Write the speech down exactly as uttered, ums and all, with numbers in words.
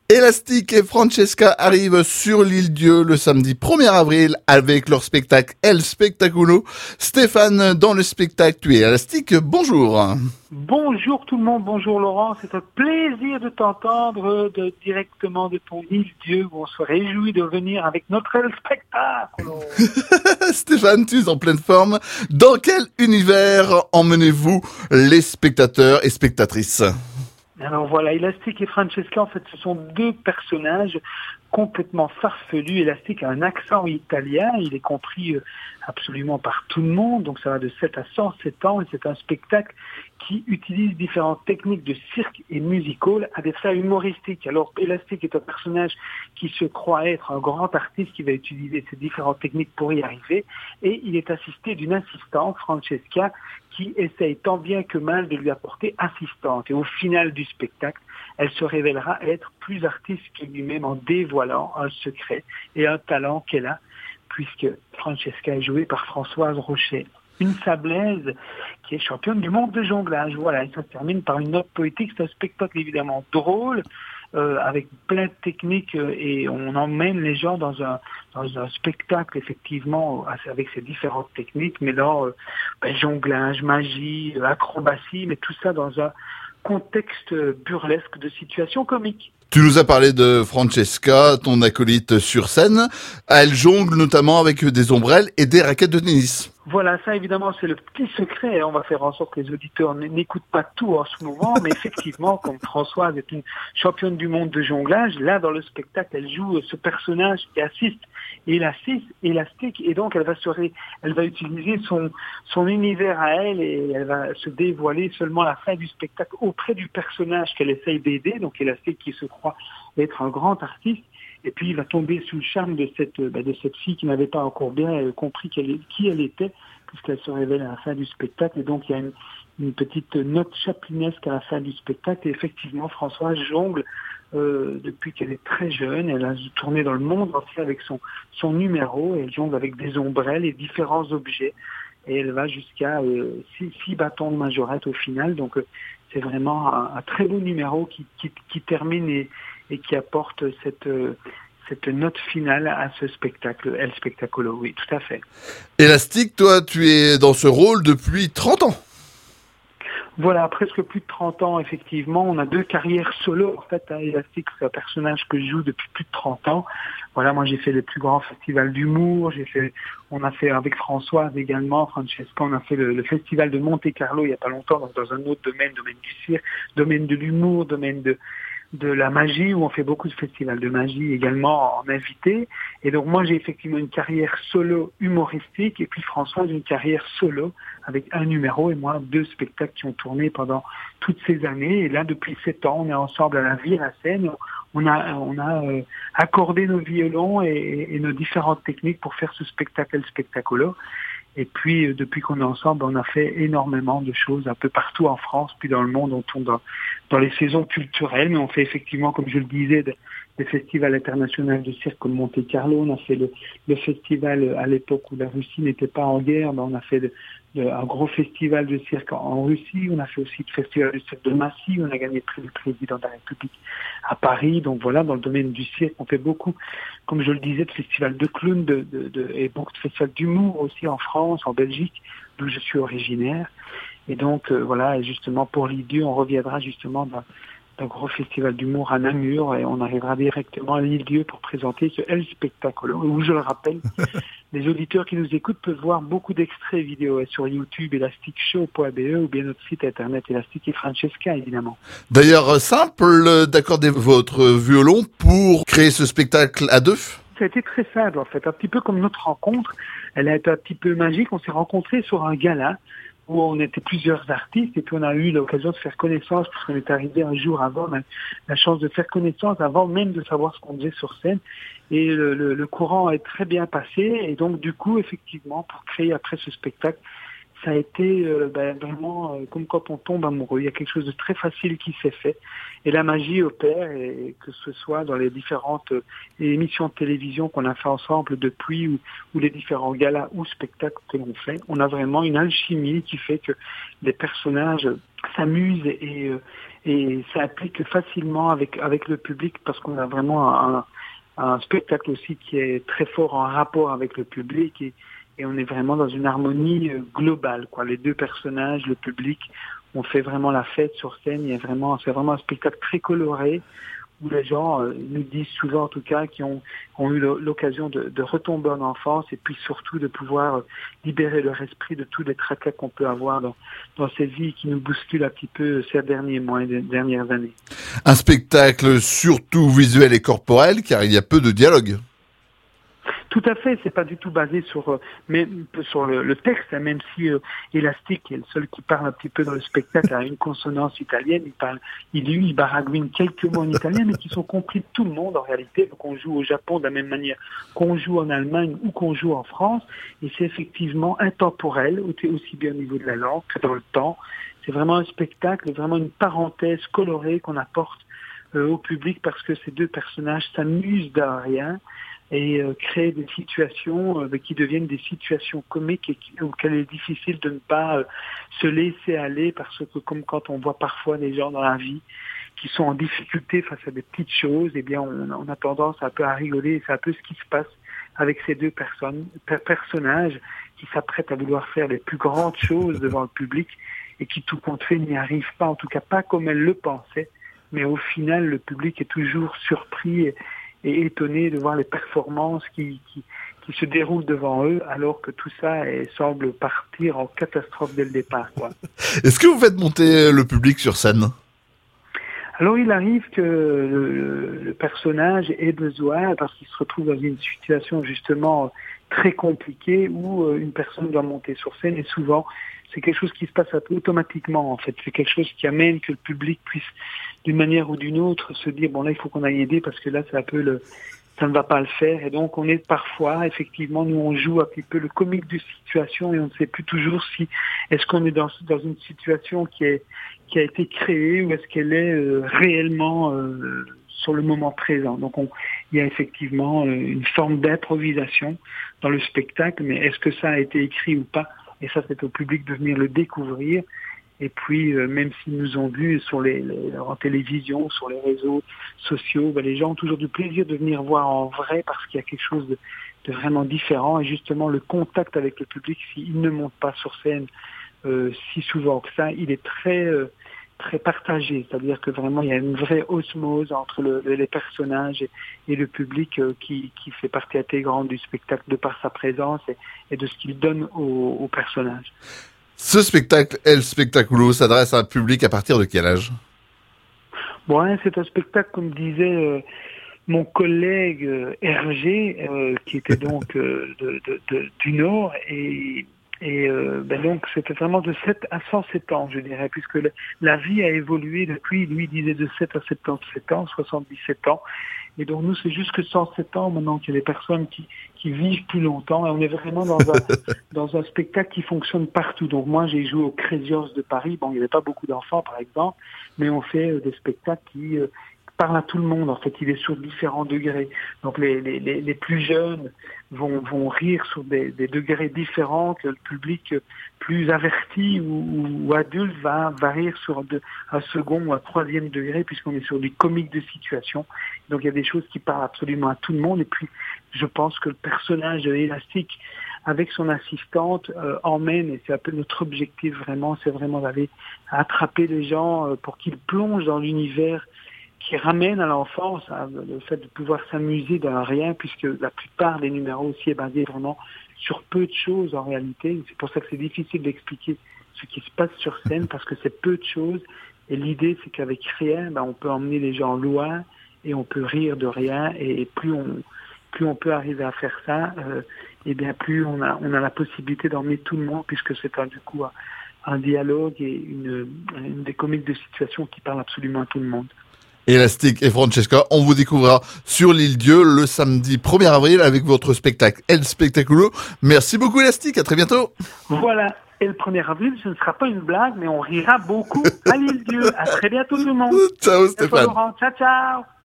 Elastic et Francesca arrivent sur l'île Dieu le samedi premier avril avec leur spectacle El Spectaculo. Stéphane, dans le spectacle, tu es Elastic, bonjour. Bonjour tout le monde, bonjour Laurent, c'est un plaisir de t'entendre de, directement de ton île Dieu où on se réjouit de venir avec notre El Spectaculo. Stéphane, tu es en pleine forme. Dans quel univers emmenez-vous les spectateurs et spectatrices ? Alors voilà, Elastic et Francesca, en fait, ce sont deux personnages complètement farfelus. Elastic a un accent italien, il est compris absolument par tout le monde, donc ça va de sept à cent sept ans, et c'est un spectacle qui utilise différentes techniques de cirque et musical à des fins humoristiques. Alors, Elastic est un personnage qui se croit être un grand artiste qui va utiliser ces différentes techniques pour y arriver, et il est assisté d'une assistante, Francesca, qui essaye tant bien que mal de lui apporter assistante. Et au final du spectacle, elle se révélera être plus artiste que lui-même en dévoilant un secret et un talent qu'elle a, puisque Francesca est jouée par Françoise Rocher, une Sablaise qui est championne du monde de jonglage. Voilà, et ça se termine par une note poétique. C'est un spectacle évidemment drôle, euh, avec plein de techniques, euh, et on emmène les gens dans un dans un spectacle effectivement avec ces différentes techniques, mais là, euh, ben, jonglage, magie, acrobatie, mais tout ça dans un contexte burlesque de situation comique. Tu nous as parlé de Francesca, ton acolyte sur scène. Elle jongle notamment avec des ombrelles et des raquettes de tennis. Voilà, ça évidemment c'est le petit secret. On va faire en sorte que les auditeurs n'écoutent pas tout en ce moment, mais effectivement, comme Françoise est une championne du monde de jonglage, là dans le spectacle, elle joue ce personnage qui assiste Elastic, Elastic, et donc elle va se ré, elle va utiliser son son univers à elle, et elle va se dévoiler seulement à la fin du spectacle auprès du personnage qu'elle essaye d'aider, donc Elastic qui se croit être un grand artiste. Et puis il va tomber sous le charme de cette bah, de cette fille qui n'avait pas encore bien compris qu'elle est, qui elle était, puisqu'elle se révèle à la fin du spectacle. Et donc il y a une, une petite note chaplinesque à la fin du spectacle. Et effectivement, Françoise jongle euh, depuis qu'elle est très jeune. Elle a tourné dans le monde entier avec son son numéro. Et elle jongle avec des ombrelles et différents objets. Et elle va jusqu'à euh, six, six bâtons de majorette au final. Donc euh, c'est vraiment un, un très beau numéro qui qui, qui termine et et qui apporte cette, cette note finale à ce spectacle, El Spectaculo, oui, tout à fait. Elastic, toi, tu es dans ce rôle depuis trente ans. Voilà, presque plus de trente ans, effectivement. On a deux carrières solo, en fait. Hein. Elastic, c'est un personnage que je joue depuis plus de trente ans. Voilà, moi, j'ai fait les plus grands festivals d'humour. J'ai fait, on a fait avec Françoise également, Francesca, on a fait le, le festival de Monte-Carlo il y a pas longtemps, donc dans un autre domaine, domaine du cirque, domaine de l'humour, domaine de, de la magie, où on fait beaucoup de festivals de magie également en invité. Et donc moi j'ai effectivement une carrière solo humoristique, et puis Françoise une carrière solo avec un numéro, et moi deux spectacles qui ont tourné pendant toutes ces années. Et là depuis sept ans on est ensemble à la vie, à la scène. On a on a euh, accordé nos violons et, et nos différentes techniques pour faire ce spectacle El Spectaculo. Et puis, euh, depuis qu'on est ensemble, on a fait énormément de choses un peu partout en France, puis dans le monde. On tourne dans, dans les saisons culturelles, mais on fait effectivement, comme je le disais, de, des festivals internationaux de cirque comme Monte-Carlo. On a fait le, le festival à l'époque où la Russie n'était pas en guerre. Ben on a fait de, de, un gros festival de cirque en, en Russie. On a fait aussi le festival de cirque de Massy. On a gagné le prix du président de la République à Paris. Donc voilà, dans le domaine du cirque, on fait beaucoup, comme je le disais, de festivals de clowns de, de, de, et beaucoup de festivals d'humour aussi en France, en Belgique, d'où je suis originaire. Et donc euh, voilà, et justement pour l'I D U, on reviendra justement dans d'un gros festival d'humour à Namur, et on arrivera directement à l'île Dieu pour présenter ce El Spectaculo, où je le rappelle, les auditeurs qui nous écoutent peuvent voir beaucoup d'extraits vidéo sur YouTube, elastic show point b e, ou bien notre site internet Elastic et Francesca, évidemment. D'ailleurs, simple d'accorder votre violon pour créer ce spectacle à deux. Ça a été très simple, en fait, un petit peu comme notre rencontre. Elle a été un petit peu magique. On s'est rencontrés sur un gala où on était plusieurs artistes, et puis on a eu l'occasion de faire connaissance, puisqu'on est arrivé un jour avant, on a la chance de faire connaissance avant même de savoir ce qu'on faisait sur scène, et le, le, le courant est très bien passé, et donc du coup, effectivement, pour créer après ce spectacle, ça a été euh, ben, vraiment euh, comme quand on tombe amoureux. Il y a quelque chose de très facile qui s'est fait, et la magie opère, et que ce soit dans les différentes euh, émissions de télévision qu'on a fait ensemble depuis, ou, ou les différents galas ou spectacles que l'on fait, on a vraiment une alchimie qui fait que les personnages s'amusent et, euh, et ça applique facilement avec avec le public parce qu'on a vraiment un, un spectacle aussi qui est très fort en rapport avec le public et, et on est vraiment dans une harmonie globale, quoi. Les deux personnages, le public, on fait vraiment la fête sur scène. Il y a vraiment, c'est vraiment un spectacle très coloré où les gens euh, nous disent souvent, en tout cas, qui ont, ont eu l'occasion de, de retomber en enfance et puis surtout de pouvoir euh, libérer leur esprit de tous les tracas qu'on peut avoir dans, dans cette vie qui nous bouscule un petit peu ces derniers mois et ces dernières années. Un spectacle surtout visuel et corporel, car il y a peu de dialogue. Tout à fait, c'est pas du tout basé sur, euh, mais sur le, le texte, hein, même si euh, Elastic est le seul qui parle un petit peu dans le spectacle à une consonance italienne, il parle, il lui, il baragouine quelques mots en italien, mais qui sont compris de tout le monde en réalité. Donc on joue au Japon de la même manière qu'on joue en Allemagne ou qu'on joue en France, et c'est effectivement intemporel, aussi bien au niveau de la langue que dans le temps. C'est vraiment un spectacle, vraiment une parenthèse colorée qu'on apporte euh, au public parce que ces deux personnages s'amusent de rien et euh, créer des situations euh, qui deviennent des situations comiques et qui, auxquelles il est difficile de ne pas euh, se laisser aller parce que comme quand on voit parfois des gens dans la vie qui sont en difficulté face à des petites choses, eh bien on, on a tendance un peu à rigoler et c'est un peu ce qui se passe avec ces deux personnes, per- personnages qui s'apprêtent à vouloir faire les plus grandes choses devant le public et qui tout compte fait n'y arrivent pas, en tout cas pas comme elles le pensaient, mais au final le public est toujours surpris et, et étonné de voir les performances qui, qui, qui se déroulent devant eux, alors que tout ça est, semble partir en catastrophe dès le départ, quoi. Est-ce que vous faites monter le public sur scène ? Alors il arrive que le, le personnage ait besoin, parce qu'il se retrouve dans une situation justement très compliquée où une personne doit monter sur scène, et souvent c'est quelque chose qui se passe un peu automatiquement en fait. C'est quelque chose qui amène que le public puisse d'une manière ou d'une autre se dire bon là il faut qu'on aille aider parce que là c'est un peu le ça ne va pas le faire, et donc on est parfois effectivement nous on joue un petit peu le comique de situation et on ne sait plus toujours si est-ce qu'on est dans dans une situation qui est qui a été créée ou est-ce qu'elle est euh, réellement euh, sur le moment présent. Donc on, il y a effectivement euh, une forme d'improvisation dans le spectacle, mais est-ce que ça a été écrit ou pas? Et ça c'est au public de venir le découvrir. Et puis, euh, même s'ils nous ont vus sur les, les, en télévision, sur les réseaux sociaux, ben, les gens ont toujours du plaisir de venir voir en vrai parce qu'il y a quelque chose de, de vraiment différent. Et justement, le contact avec le public, s'il ne monte pas sur scène euh, si souvent que ça, il est très, euh, très partagé. C'est-à-dire que vraiment, il y a une vraie osmose entre le, les personnages et, et le public euh, qui, qui fait partie intégrante du spectacle de par sa présence et, et de ce qu'il donne aux, aux personnages. Ce spectacle, El Spectaculo, s'adresse à un public à partir de quel âge ? Bon, c'est un spectacle, comme disait euh, mon collègue euh, Hergé, euh, qui était donc euh, de, de, de, du Nord, et, et euh, ben donc c'était vraiment de sept à cent sept ans, je dirais, puisque le, la vie a évolué depuis, lui disait de sept à soixante-dix-sept ans, soixante-dix-sept ans, et donc nous c'est juste que cent sept ans maintenant qu'il y a des personnes qui, qui vivent plus longtemps, et on est vraiment dans un, dans un spectacle qui fonctionne partout. Donc moi j'ai joué au Crézios de Paris, bon il n'y avait pas beaucoup d'enfants par exemple, mais on fait euh, des spectacles qui euh, parlent à tout le monde, en fait il est sur différents degrés. Donc les, les, les, les plus jeunes vont, vont rire sur des, des degrés différents, que le public plus averti ou, ou adulte va, va rire sur de, un second ou un troisième degré, puisqu'on est sur du comique de situation. Donc il y a des choses qui parlent absolument à tout le monde, et puis je pense que le personnage Élastique avec son assistante euh, emmène, et c'est un peu notre objectif vraiment, c'est vraiment d'aller attraper les gens euh, pour qu'ils plongent dans l'univers qui ramène à l'enfance, hein, le fait de pouvoir s'amuser dans rien, puisque la plupart des numéros aussi est basé vraiment sur peu de choses en réalité. C'est pour ça que c'est difficile d'expliquer ce qui se passe sur scène, parce que c'est peu de choses, et l'idée c'est qu'avec rien, ben, on peut emmener les gens loin, et on peut rire de rien, et plus on plus on peut arriver à faire ça, euh, et bien plus on a on a la possibilité d'emmener tout le monde, puisque c'est un, du coup un, un dialogue et une, une des comiques de situation qui parlent absolument à tout le monde. Elastic et Francesca, on vous découvrira sur l'île Dieu le samedi premier avril avec votre spectacle El Spectaculo. Merci beaucoup Elastic, à très bientôt. Voilà, et le premier avril, ce ne sera pas une blague, mais on rira beaucoup à l'île Dieu. À très bientôt tout le monde. Ciao Stéphane. Ciao, ciao.